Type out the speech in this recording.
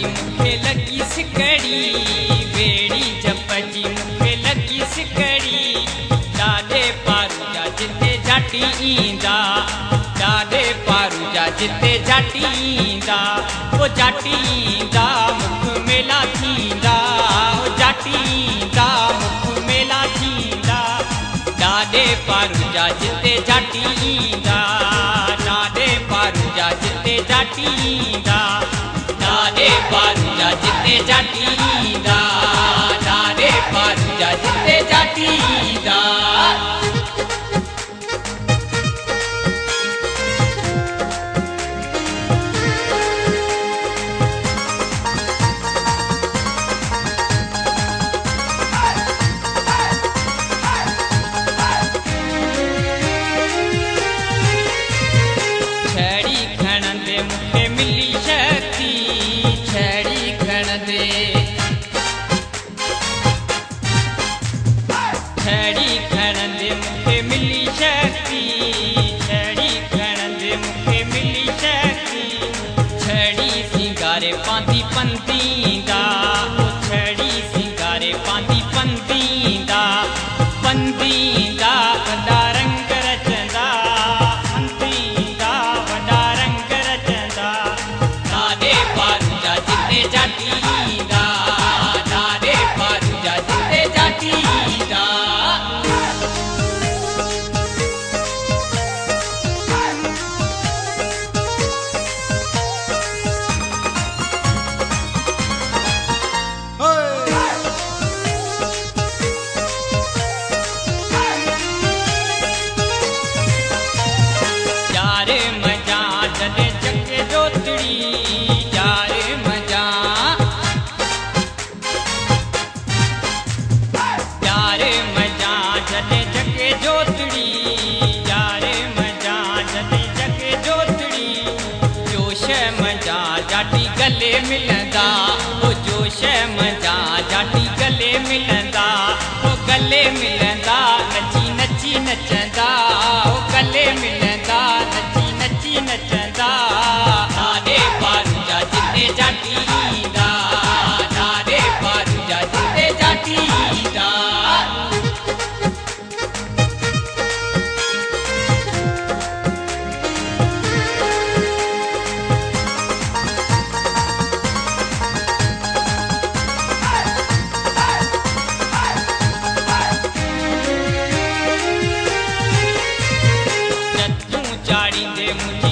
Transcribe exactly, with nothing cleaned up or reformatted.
जी मुखे लगी सिकड़ी बेड़ी जप जी मुखे लगी सिकड़ी डाडे पारू जा जिते जाटी ईंदा डाडे पारू जा जिते जाटी ईंदा वो जाटी ईंदा मुख मेला थींदा वो जाटी ईंदा मुख मेला थींदा डाडे पारू जा जिते जाटी ईंदा डाडे पारू जा जिते जाटी ईंदा डाडे पारू जा जिते जाटी ईंदा डाडे पारू जा जिते जाटी ईंदा। मुखे मिली शक्ति छड़ी खणदे छड़ी खणदे मुखे मिली शक्ति छड़ी खणदे मुखे मिली शक्ति छड़ी सिंगारे पांदी पंदींदा छड़ी सिंगारे पांदी पंदींदा पंदींदा वॾा रंग रचंदा पंदींदा वॾा रंग रचंदा डाडे पारू जा जिते जाटी ईंदा डाडे पारू जा जिते जाटी ईंदा। यारे मजा जॾे जग जोतड़ी यारे मजा यारे मजा जॾे जग जोतड़ी यारे मजा जॾे जग जोतड़ी जोश मजा जाटी गले मिलंदा ओ जोश मजा जाटी गले मिलंदा ओ गले मिलंदा नची नची नचंदा ओ गले मिलंदा नची नची नचंदा डाडे पारू जा जिते जाटी ईंदा डाडे पारू जा जिते जाटी ईंदा। चाड़ी दे मुझे